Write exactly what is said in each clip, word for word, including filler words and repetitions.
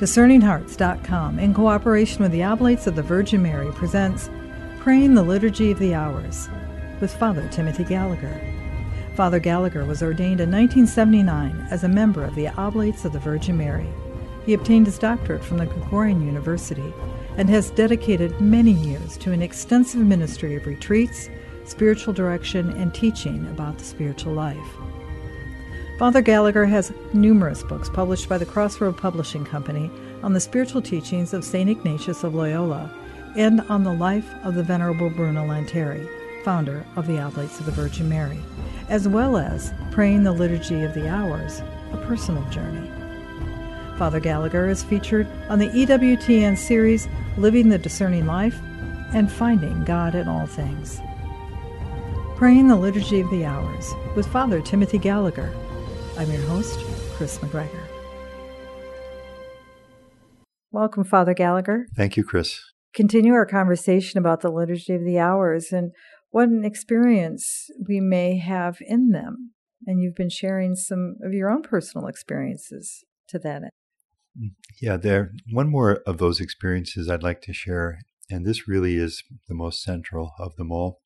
Discerning Hearts dot com, in cooperation with the Oblates of the Virgin Mary, presents Praying the Liturgy of the Hours with Father Timothy Gallagher. Father Gallagher was ordained in nineteen seventy-nine as a member of the Oblates of the Virgin Mary. He obtained his doctorate from the Gregorian University and has dedicated many years to an extensive ministry of retreats, spiritual direction, and teaching about the spiritual life. Father Gallagher has numerous books published by the Crossroad Publishing Company on the spiritual teachings of Saint Ignatius of Loyola and on the life of the Venerable Bruno Lanteri, founder of the Oblates of the Virgin Mary, as well as Praying the Liturgy of the Hours, a personal journey. Father Gallagher is featured on the E W T N series Living the Discerning Life and Finding God in All Things. Praying the Liturgy of the Hours with Father Timothy Gallagher. I'm your host, Chris McGregor. Welcome, Father Gallagher. Thank you, Chris. Continue our conversation about the Liturgy of the Hours and what an experience we may have in them. And you've been sharing some of your own personal experiences to that end. Yeah, there. One more of those experiences I'd like to share, and this really is the most central of them all.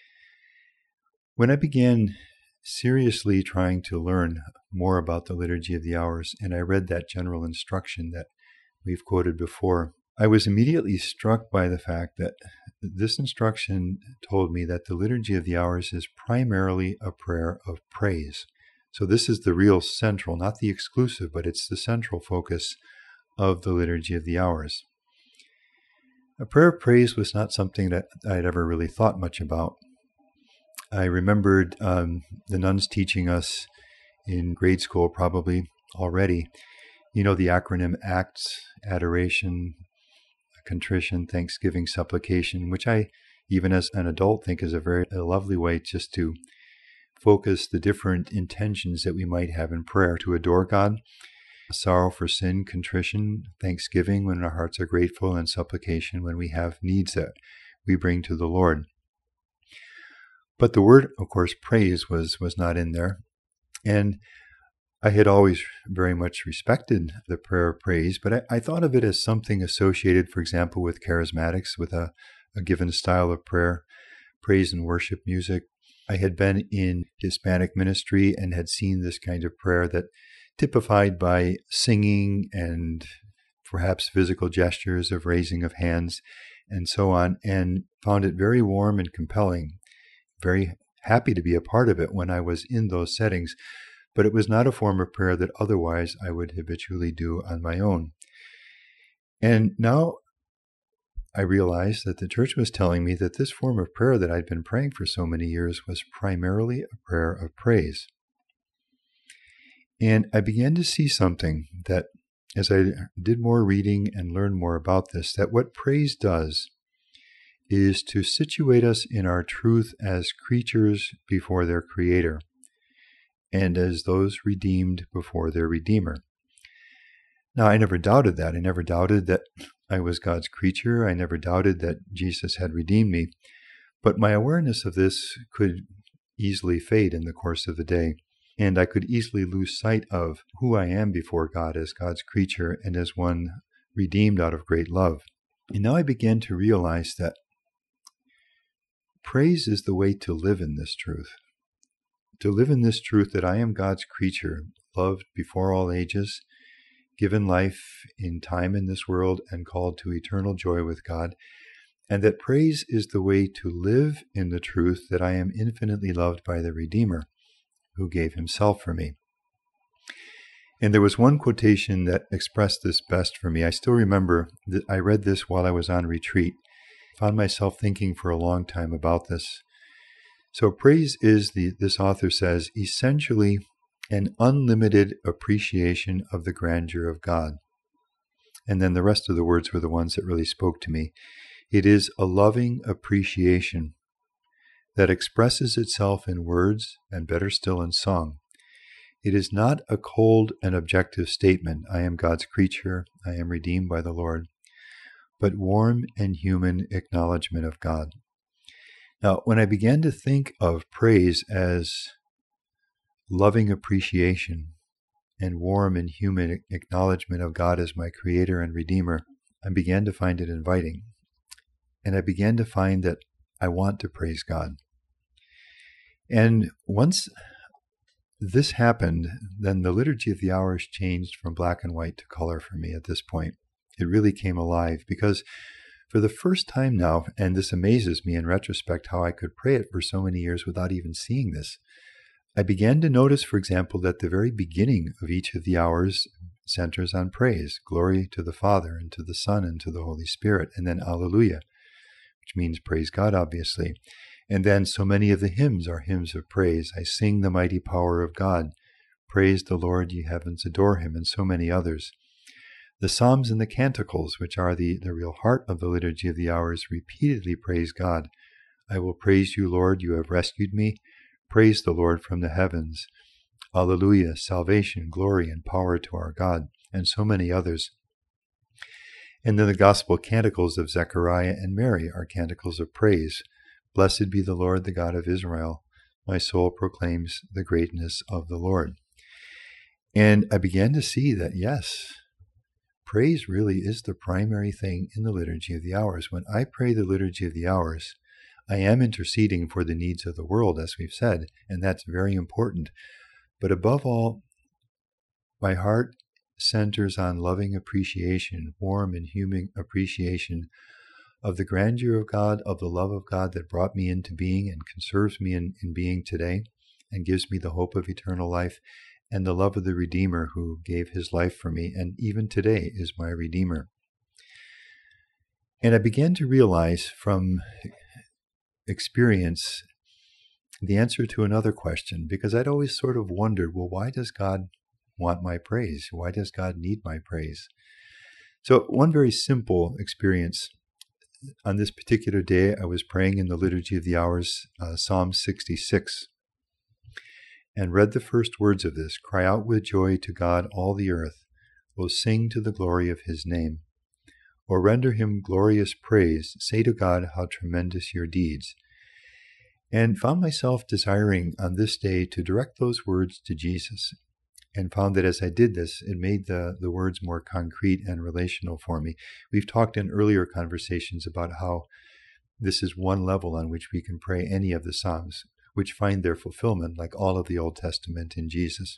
When I began seriously trying to learn more about the Liturgy of the Hours, and I read that general instruction that we've quoted before, I was immediately struck by the fact that this instruction told me that the Liturgy of the Hours is primarily a prayer of praise. So this is the real central, not the exclusive, but it's the central focus of the Liturgy of the Hours. A prayer of praise was not something that I'd ever really thought much about. I remembered um, the nuns teaching us in grade school, probably already, you know, the acronym ACTS: adoration, contrition, thanksgiving, supplication, which I, even as an adult, think is a very a lovely way just to focus the different intentions that we might have in prayer: to adore God, sorrow for sin, contrition, thanksgiving when our hearts are grateful, and supplication when we have needs that we bring to the Lord. But the word, of course, praise was was not in there. And I had always very much respected the prayer of praise, but I, I thought of it as something associated, for example, with charismatics, with a, a given style of prayer, praise and worship music. I had been in Hispanic ministry and had seen this kind of prayer that typified by singing and perhaps physical gestures of raising of hands and so on, and found it very warm and compelling. Very happy to be a part of it when I was in those settings, but it was not a form of prayer that otherwise I would habitually do on my own. And now I realized that the Church was telling me that this form of prayer that I'd been praying for so many years was primarily a prayer of praise. And I began to see something that, as I did more reading and learned more about this, that what praise does is to situate us in our truth as creatures before their Creator, and as those redeemed before their Redeemer. Now, I never doubted that. I never doubted that I was God's creature. I never doubted that Jesus had redeemed me. But my awareness of this could easily fade in the course of the day, and I could easily lose sight of who I am before God as God's creature and as one redeemed out of great love. And now I began to realize that praise is the way to live in this truth. To live in this truth that I am God's creature, loved before all ages, given life in time in this world, and called to eternal joy with God, and that praise is the way to live in the truth that I am infinitely loved by the Redeemer, who gave himself for me. And there was one quotation that expressed this best for me. I still remember that I read this while I was on retreat. Found myself thinking for a long time about this. So praise is, the this author says, essentially an unlimited appreciation of the grandeur of God. And then the rest of the words were the ones that really spoke to me. It is a loving appreciation that expresses itself in words and better still in song. It is not a cold and objective statement, I am God's creature, I am redeemed by the Lord, but warm and human acknowledgement of God. Now, when I began to think of praise as loving appreciation, and warm and human acknowledgement of God as my Creator and Redeemer, I began to find it inviting. And I began to find that I want to praise God. And once this happened, then the Liturgy of the Hours changed from black and white to color for me at this point. It really came alive because for the first time now, and this amazes me in retrospect how I could pray it for so many years without even seeing this, I began to notice, for example, that the very beginning of each of the hours centers on praise. Glory to the Father, and to the Son, and to the Holy Spirit, and then Alleluia, which means praise God, obviously. And then so many of the hymns are hymns of praise. I sing the mighty power of God. Praise the Lord, ye heavens, adore him, and so many others. The Psalms and the Canticles, which are the, the real heart of the Liturgy of the Hours, repeatedly praise God. I will praise you, Lord, you have rescued me. Praise the Lord from the heavens. Alleluia, salvation, glory, and power to our God, and so many others. And then the Gospel Canticles of Zechariah and Mary are canticles of praise. Blessed be the Lord, the God of Israel. My soul proclaims the greatness of the Lord. And I began to see that, yes, praise really is the primary thing in the Liturgy of the Hours. When I pray the Liturgy of the Hours, I am interceding for the needs of the world, as we've said, and that's very important. But above all, my heart centers on loving appreciation, warm and human appreciation of the grandeur of God, of the love of God that brought me into being and conserves me in, in being today and gives me the hope of eternal life, and the love of the Redeemer who gave his life for me and even today is my Redeemer. And I began to realize from experience the answer to another question, because I'd always sort of wondered, well, why does God want my praise? Why does God need my praise? So one very simple experience. On this particular day, I was praying in the Liturgy of the Hours, uh, Psalm sixty-six, and read the first words of this. Cry out with joy to God, all the earth. O sing to the glory of his name. Or render him glorious praise. Say to God, how tremendous your deeds. And found myself desiring on this day to direct those words to Jesus. And found that as I did this, it made the, the words more concrete and relational for me. We've talked in earlier conversations about how this is one level on which we can pray any of the Psalms, which find their fulfillment, like all of the Old Testament, in Jesus.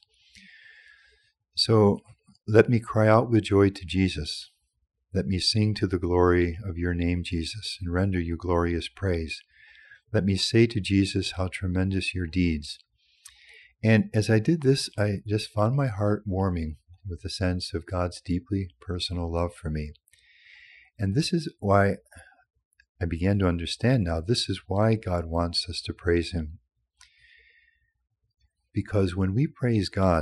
So let me cry out with joy to Jesus. Let me sing to the glory of your name, Jesus, and render you glorious praise. Let me say to Jesus, how tremendous your deeds. And as I did this, I just found my heart warming with a sense of God's deeply personal love for me. And this is why I began to understand now, this is why God wants us to praise him. Because when we praise God,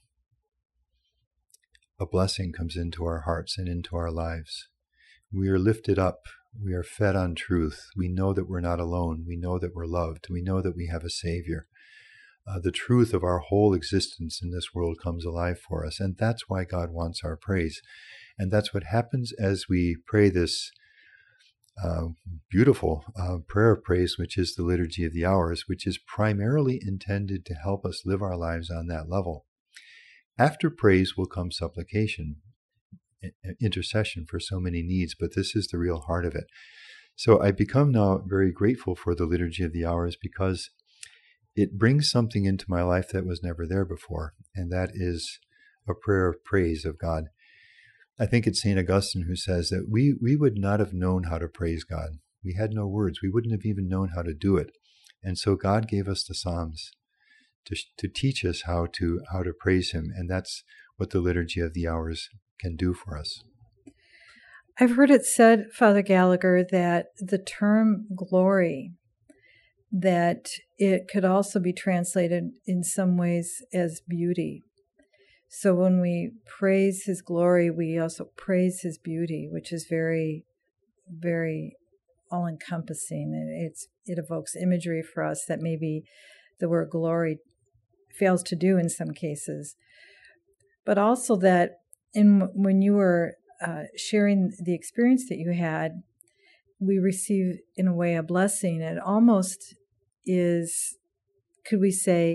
a blessing comes into our hearts and into our lives. We are lifted up. We are fed on truth. We know that we're not alone. We know that we're loved. We know that we have a Savior. Uh, the truth of our whole existence in this world comes alive for us. And that's why God wants our praise. And that's what happens as we pray this uh, beautiful uh, prayer of praise, which is the Liturgy of the Hours, which is primarily intended to help us live our lives on that level. After praise will come supplication, intercession for so many needs, but this is the real heart of it. So I become now very grateful for the Liturgy of the Hours because it brings something into my life that was never there before, and that is a prayer of praise of God. I think it's Saint Augustine who says that we, we would not have known how to praise God. We had no words. We wouldn't have even known how to do it. And so God gave us the Psalms to, to teach us how to, how to praise him, and that's what the Liturgy of the Hours can do for us. I've heard it said, Father Gallagher, that the term glory, that it could also be translated in some ways as beauty. So when we praise his glory, we also praise his beauty, which is very, very all-encompassing. It's, it evokes imagery for us that maybe the word glory fails to do in some cases. But also that in when you were uh, sharing the experience that you had, we received, in a way, a blessing. It almost is, could we say,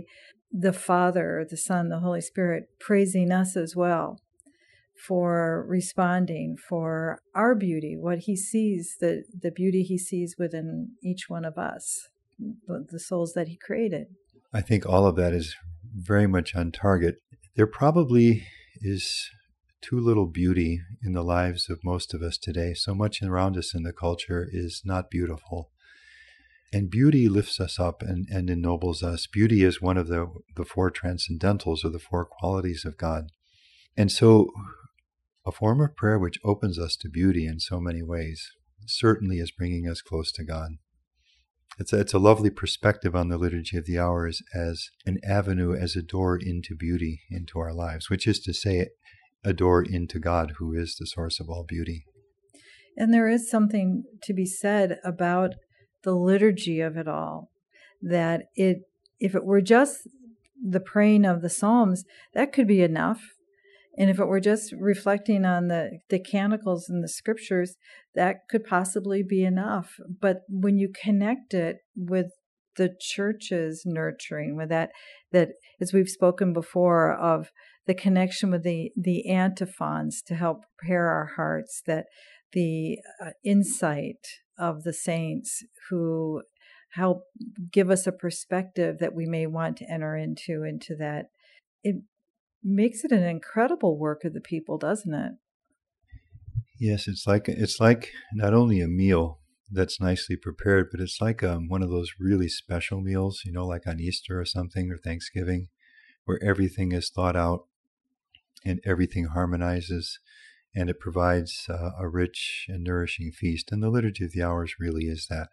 the Father, the Son, the Holy Spirit praising us as well for responding, for our beauty, what he sees, the, the beauty he sees within each one of us, the, the souls that he created. I think all of that is very much on target. There probably is too little beauty in the lives of most of us today. So much around us in the culture is not beautiful. And beauty lifts us up and, and ennobles us. Beauty is one of the, the four transcendentals, or the four qualities of God. And so a form of prayer which opens us to beauty in so many ways certainly is bringing us close to God. It's a, it's a lovely perspective on the Liturgy of the Hours as an avenue, as a door into beauty into our lives, which is to say, a door into God, who is the source of all beauty. And there is something to be said about the liturgy of it all, that it, if it were just the praying of the Psalms, that could be enough. And if it were just reflecting on the, the canticles and the scriptures, that could possibly be enough. But when you connect it with the church's nurturing, with that, that as we've spoken before, of the connection with the, the antiphons to help prepare our hearts, that the uh, insight of the saints who help give us a perspective that we may want to enter into, into that, it makes it an incredible work of the people, doesn't it? Yes, it's like it's like not only a meal that's nicely prepared, but it's like um, one of those really special meals, you know, like on Easter or something, or Thanksgiving, where everything is thought out and everything harmonizes, and it provides uh, a rich and nourishing feast. And the Liturgy of the Hours really is that.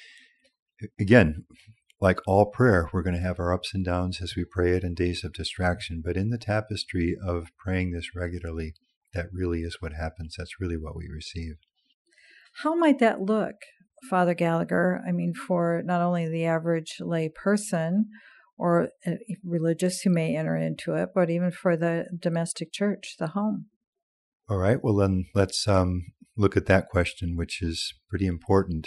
Again, like all prayer, we're going to have our ups and downs as we pray it, and days of distraction. But in the tapestry of praying this regularly, that really is what happens. That's really what we receive. How might that look, Father Gallagher? I mean, for not only the average lay person or religious who may enter into it, but even for the domestic church, the home. All right, well then let's um, look at that question, which is pretty important.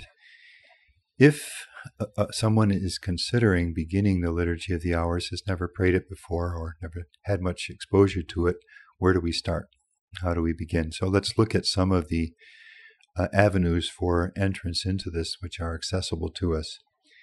If uh, someone is considering beginning the Liturgy of the Hours, has never prayed it before or never had much exposure to it, where do we start? How do we begin? So let's look at some of the uh, avenues for entrance into this which are accessible to us.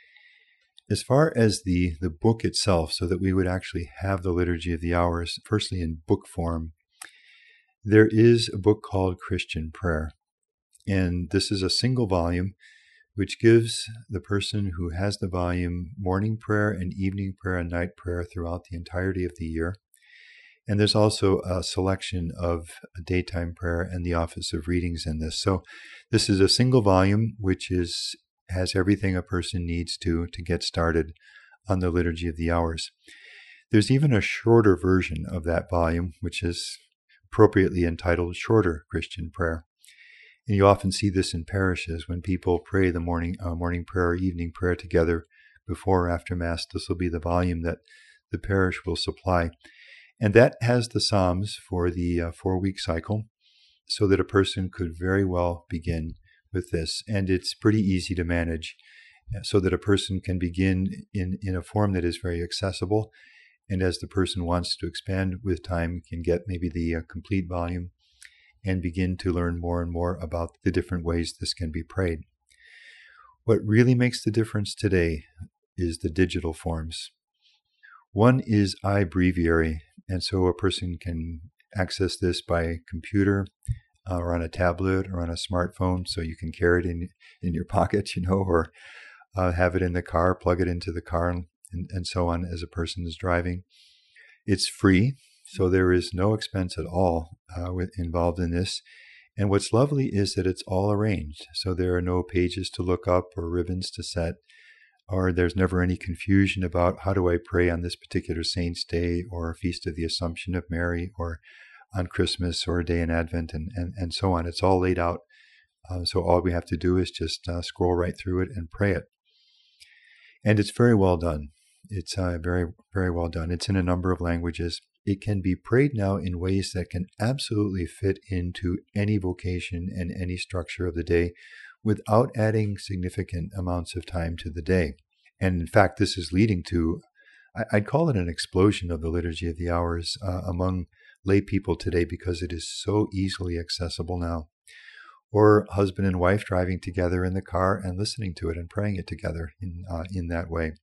As far as the, the book itself, so that we would actually have the Liturgy of the Hours, firstly in book form, there is a book called Christian Prayer. And this is a single volume which gives the person who has the volume morning prayer and evening prayer and night prayer throughout the entirety of the year. And there's also a selection of daytime prayer and the office of readings in this. So this is a single volume which is has everything a person needs to to get started on the Liturgy of the Hours. There's even a shorter version of that volume, which is appropriately entitled Shorter Christian Prayer. And you often see this in parishes when people pray the morning uh, morning prayer or evening prayer together before or after Mass. This will be the volume that the parish will supply. And that has the Psalms for the uh, four-week cycle, so that a person could very well begin with this. And it's pretty easy to manage, so that a person can begin in, in a form that is very accessible. And as the person wants to expand with time, can get maybe the uh, complete volume and begin to learn more and more about the different ways this can be prayed. What really makes the difference today is the digital forms. One is iBreviary, and so a person can access this by computer uh, or on a tablet or on a smartphone, so you can carry it in, in your pocket, you know, or uh, have it in the car, plug it into the car, and, and so on as a person is driving. It's free, so there is no expense at all uh, with, involved in this. And what's lovely is that it's all arranged, so there are no pages to look up or ribbons to set, or there's never any confusion about how do I pray on this particular saint's day or Feast of the Assumption of Mary or on Christmas or a day in Advent and, and, and so on. It's all laid out. Uh, so all we have to do is just uh, scroll right through it and pray it. And it's very well done. It's uh, very, very well done. It's in a number of languages. It can be prayed now in ways that can absolutely fit into any vocation and any structure of the day without adding significant amounts of time to the day. And in fact, this is leading to I'd call it an explosion of the Liturgy of the Hours uh, among lay people today because it is so easily accessible now. Or husband and wife driving together in the car and listening to it and praying it together in uh, in that way.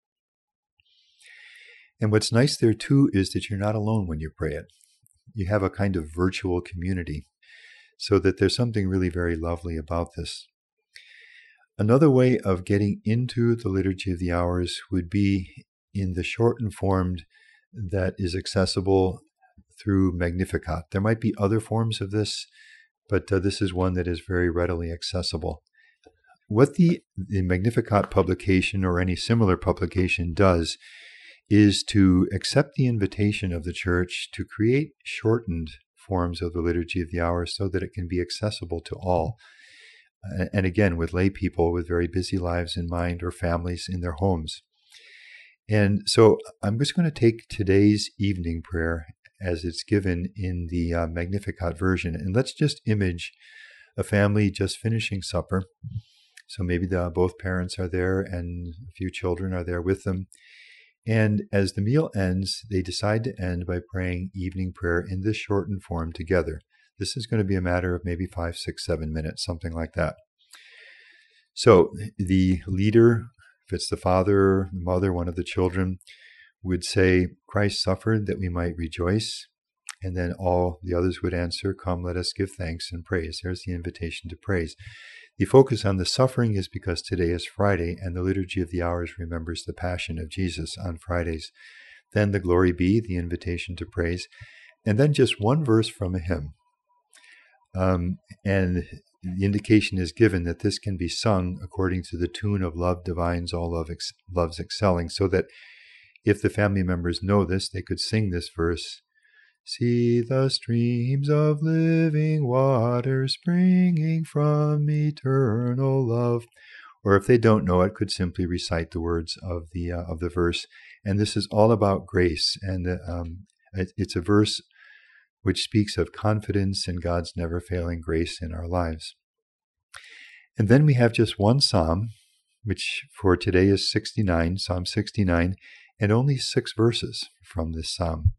And what's nice there too is that you're not alone when you pray it. You have a kind of virtual community, so that there's something really very lovely about this. Another way of getting into the Liturgy of the Hours would be in the shortened form that is accessible through Magnificat. There might be other forms of this, but uh, this is one that is very readily accessible. What the, the Magnificat publication or any similar publication does is to accept the invitation of the Church to create shortened forms of the Liturgy of the Hours so that it can be accessible to all. Uh, and again, with lay people with very busy lives in mind or families in their homes. And so I'm just going to take today's evening prayer as it's given in the uh, Magnificat version. And let's just image a family just finishing supper. So maybe the, both parents are there and a few children are there with them. And as the meal ends, they decide to end by praying evening prayer in this shortened form together. This is going to be a matter of maybe five, six, seven minutes, something like that. So the leader, if it's the father, the mother, one of the children, would say, Christ suffered that we might rejoice. And then all the others would answer, come, let us give thanks and praise. There's the invitation to praise. The focus on the suffering is because today is Friday, and the Liturgy of the Hours remembers the Passion of Jesus on Fridays. Then the Glory Be, the invitation to praise, and then just one verse from a hymn. Um, and the indication is given that this can be sung according to the tune of Love Divines, All love ex- Loves Excelling, so that if the family members know this, they could sing this verse. See the streams of living water springing from eternal love. Or if they don't know it, could simply recite the words of the uh, of the verse. And this is all about grace. And um, it, it's a verse which speaks of confidence in God's never-failing grace in our lives. And then we have just one psalm, which for today is sixty-nine, Psalm sixty-nine, and only six verses from this psalm.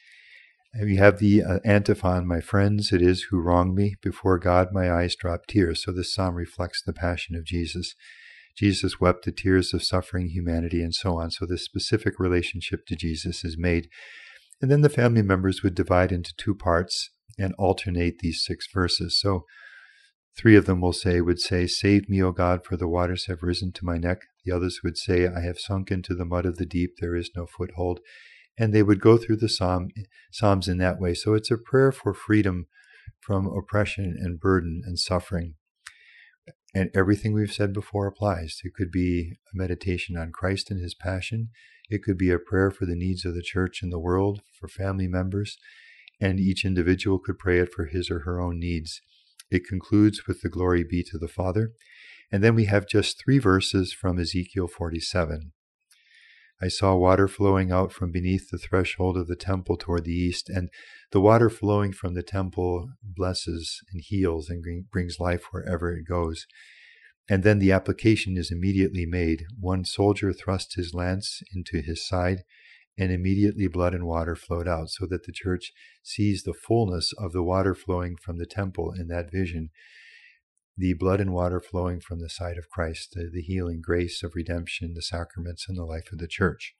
And we have the uh, antiphon, my friends, it is who wrong me. Before God, my eyes drop tears. So this psalm reflects the passion of Jesus. Jesus wept the tears of suffering humanity and so on. So this specific relationship to Jesus is made. And then the family members would divide into two parts and alternate these six verses. So three of them will say, would say, save me, O God, for the waters have risen to my neck. The others would say, I have sunk into the mud of the deep. There is no foothold. And they would go through the psalm, psalms in that way. So it's a prayer for freedom from oppression and burden and suffering. And everything we've said before applies. It could be a meditation on Christ and his passion. It could be a prayer for the needs of the church and the world, for family members. And each individual could pray it for his or her own needs. It concludes with the glory be to the Father. And then we have just three verses from Ezekiel forty-seven. I saw water flowing out from beneath the threshold of the temple toward the east, and the water flowing from the temple blesses and heals and brings life wherever it goes. And then the application is immediately made. One soldier thrust his lance into his side, and immediately blood and water flowed out, so that the church sees the fullness of the water flowing from the temple in that vision. The blood and water flowing from the side of Christ, the, the healing grace of redemption, the sacraments, and the life of the church.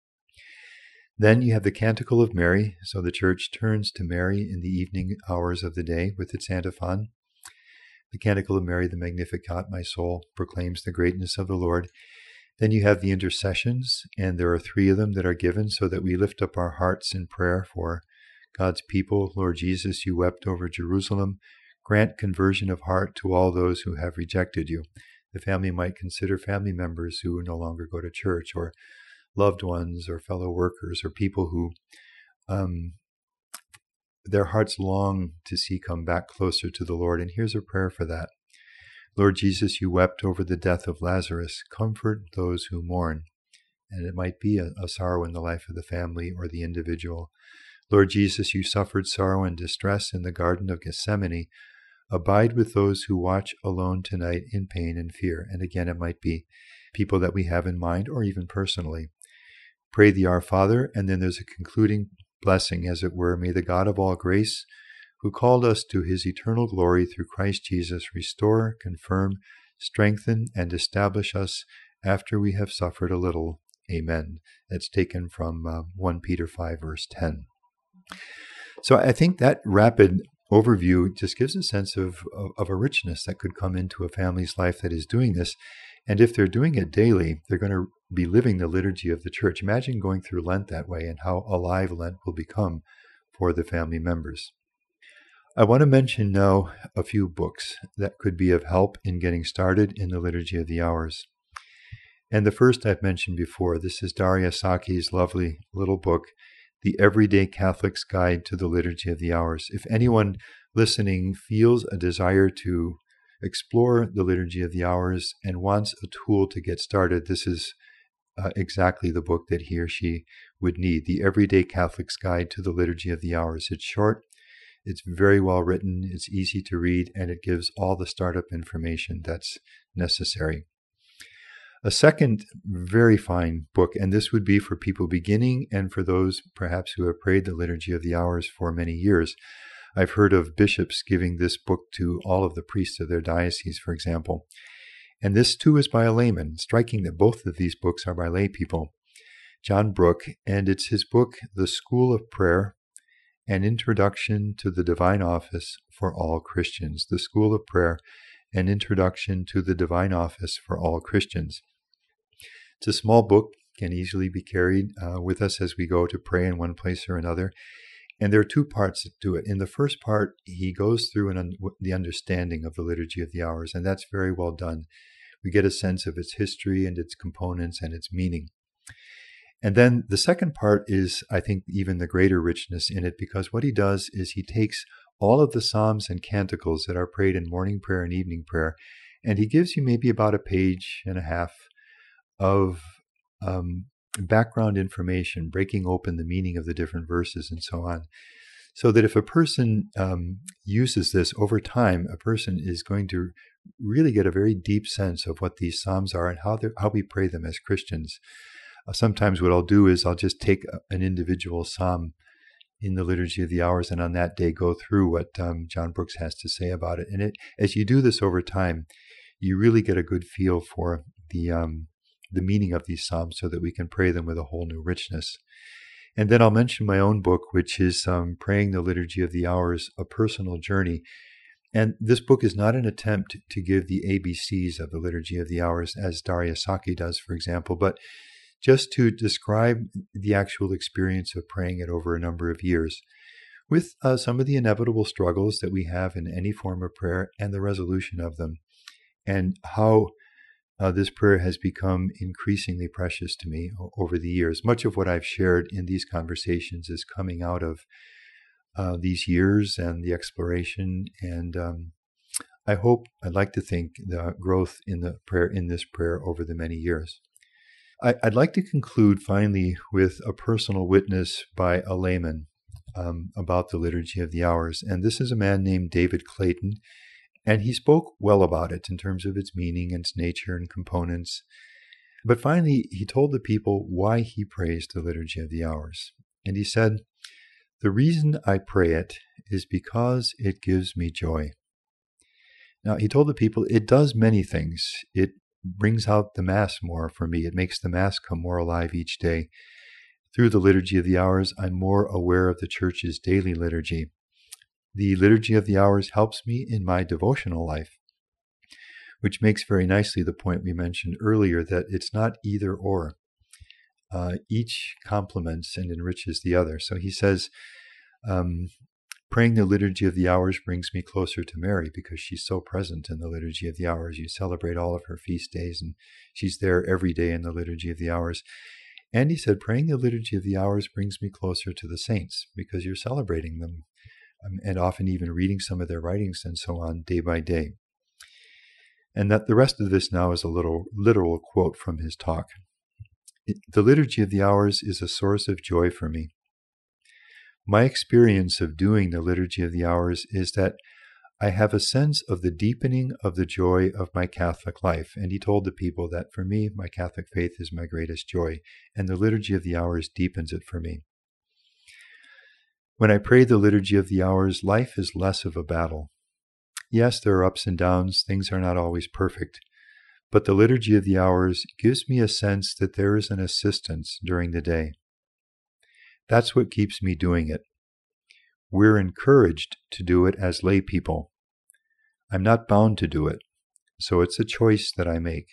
Then you have the Canticle of Mary. So the church turns to Mary in the evening hours of the day with its antiphon. The Canticle of Mary, the Magnificat, my soul proclaims the greatness of the Lord. Then you have the intercessions, and there are three of them that are given so that we lift up our hearts in prayer for God's people. Lord Jesus, you wept over Jerusalem. Grant conversion of heart to all those who have rejected you. The family might consider family members who no longer go to church, or loved ones, or fellow workers, or people who um, their hearts long to see come back closer to the Lord. And here's a prayer for that. Lord Jesus, you wept over the death of Lazarus. Comfort those who mourn. And it might be a, a sorrow in the life of the family or the individual. Lord Jesus, you suffered sorrow and distress in the Garden of Gethsemane. Abide with those who watch alone tonight in pain and fear. And again, it might be people that we have in mind or even personally. pray the Our Father, and then there's a concluding blessing, as it were. May the God of all grace, who called us to his eternal glory through Christ Jesus, restore, confirm, strengthen, and establish us after we have suffered a little. Amen. That's taken from uh, First Peter five, verse ten. So I think that rapid overview just gives a sense of, of, of a richness that could come into a family's life that is doing this. And if they're doing it daily, they're going to be living the liturgy of the church. Imagine going through Lent that way and how alive Lent will become for the family members. I want to mention now a few books that could be of help in getting started in the Liturgy of the Hours. And the first I've mentioned before, this is Daria Saki's lovely little book, The Everyday Catholic's Guide to the Liturgy of the Hours. If anyone listening feels a desire to explore the Liturgy of the Hours and wants a tool to get started, this is uh, exactly the book that he or she would need, The Everyday Catholic's Guide to the Liturgy of the Hours. It's short, it's very well written, it's easy to read, and it gives all the startup information that's necessary. A second very fine book, and this would be for people beginning and for those perhaps who have prayed the Liturgy of the Hours for many years. I've heard of bishops giving this book to all of the priests of their diocese, for example. And this too is by a layman. Striking that both of these books are by lay people. John Brooke, and it's his book, The School of Prayer, An Introduction to the Divine Office for All Christians. The School of Prayer, An Introduction to the Divine Office for All Christians. It's a small book, can easily be carried uh, with us as we go to pray in one place or another. And there are two parts to it. In the first part, he goes through an un- the understanding of the Liturgy of the Hours, and that's very well done. We get a sense of its history and its components and its meaning. And then the second part is, I think, even the greater richness in it, because what he does is he takes all of the psalms and canticles that are prayed in morning prayer and evening prayer, and he gives you maybe about a page and a half of um, background information, breaking open the meaning of the different verses and so on. So that if a person um, uses this over time, a person is going to really get a very deep sense of what these psalms are and how, how we pray them as Christians. Uh, sometimes what I'll do is I'll just take a, an individual psalm in the Liturgy of the Hours and on that day go through what um, John Brooks has to say about it. And it, as you do this over time, you really get a good feel for the um, the meaning of these psalms so that we can pray them with a whole new richness. And then I'll mention my own book, which is um, Praying the Liturgy of the Hours, A Personal Journey. And this book is not an attempt to give the A B Cs of the Liturgy of the Hours, as Daria Saki does, for example, but just to describe the actual experience of praying it over a number of years, with uh, some of the inevitable struggles that we have in any form of prayer and the resolution of them, and how Uh, this prayer has become increasingly precious to me over the years. Much of what I've shared in these conversations is coming out of uh, these years and the exploration. And um, I hope, I'd like to think, the growth in the prayer, in this prayer over the many years. I, I'd like to conclude finally with a personal witness by a layman um, about the Liturgy of the Hours. And this is a man named David Clayton. And he spoke well about it in terms of its meaning and its nature and components. But finally, he told the people why he prays the Liturgy of the Hours. And he said, "The reason I pray it is because it gives me joy." Now, he told the people, it does many things. It brings out the Mass more for me. It makes the Mass come more alive each day. Through the Liturgy of the Hours, I'm more aware of the Church's daily liturgy. The Liturgy of the Hours helps me in my devotional life, which makes very nicely the point we mentioned earlier, that it's not either or. Uh, each complements and enriches the other. So he says, um, praying the Liturgy of the Hours brings me closer to Mary because she's so present in the Liturgy of the Hours. You celebrate all of her feast days, and she's there every day in the Liturgy of the Hours. And he said, praying the Liturgy of the Hours brings me closer to the saints because you're celebrating them. Um, and often even reading some of their writings and so on day by day. And that the rest of this now is a little literal quote from his talk. It, the Liturgy of the Hours is a source of joy for me. My experience of doing the Liturgy of the Hours is that I have a sense of the deepening of the joy of my Catholic life. And he told the people that for me, my Catholic faith is my greatest joy, and the Liturgy of the Hours deepens it for me. When I pray the Liturgy of the Hours, life is less of a battle. Yes, there are ups and downs, things are not always perfect, but the Liturgy of the Hours gives me a sense that there is an assistance during the day. That's what keeps me doing it. We're encouraged to do it as lay people. I'm not bound to do it, so it's a choice that I make.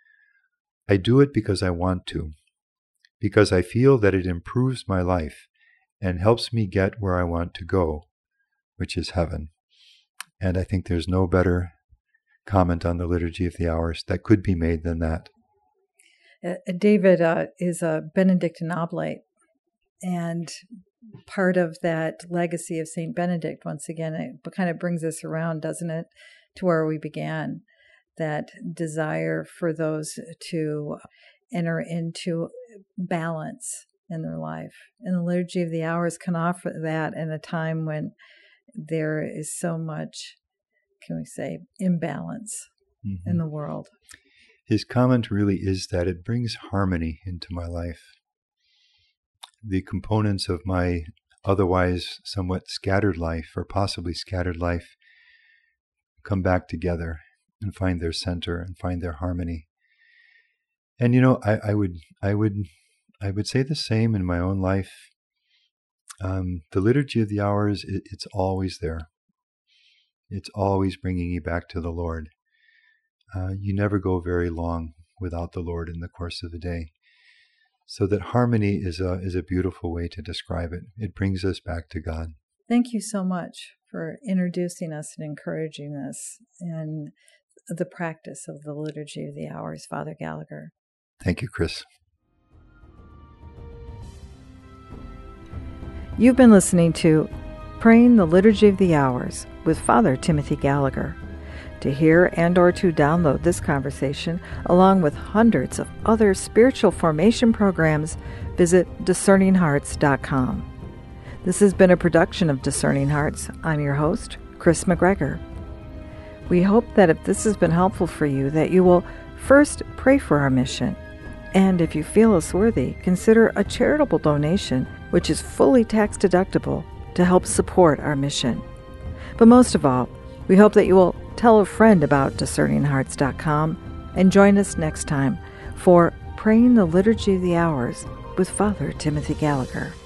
I do it because I want to, because I feel that it improves my life and helps me get where I want to go, which is heaven. And I think there's no better comment on the Liturgy of the Hours that could be made than that. Uh, David uh, is a Benedictine oblate, and part of that legacy of Saint Benedict, once again, it kind of brings us around, doesn't it, to where we began, that desire for those to enter into balance in their life. And the Liturgy of the Hours can offer that in a time when there is so much, can we say, imbalance mm-hmm. in the world. His comment really is that it brings harmony into my life. The components of my otherwise somewhat scattered life, or possibly scattered life, come back together and find their center and find their harmony. And you know, I, I would, I would, I would say the same in my own life. Um, the Liturgy of the Hours, it, it's always there. It's always bringing you back to the Lord. Uh, you never go very long without the Lord in the course of the day. So that harmony is a is a beautiful way to describe it. It brings us back to God. Thank you so much for introducing us and encouraging us in the practice of the Liturgy of the Hours, Father Gallagher. Thank you, Chris. You've been listening to Praying the Liturgy of the Hours with Father Timothy Gallagher. To hear and or to download this conversation, along with hundreds of other spiritual formation programs, visit discerning hearts dot com. This has been a production of Discerning Hearts. I'm your host, Chris McGregor. We hope that if this has been helpful for you, that you will first pray for our mission. And if you feel us worthy, consider a charitable donation, which is fully tax deductible, to help support our mission. But most of all, we hope that you will tell a friend about discerning hearts dot com and join us next time for Praying the Liturgy of the Hours with Father Timothy Gallagher.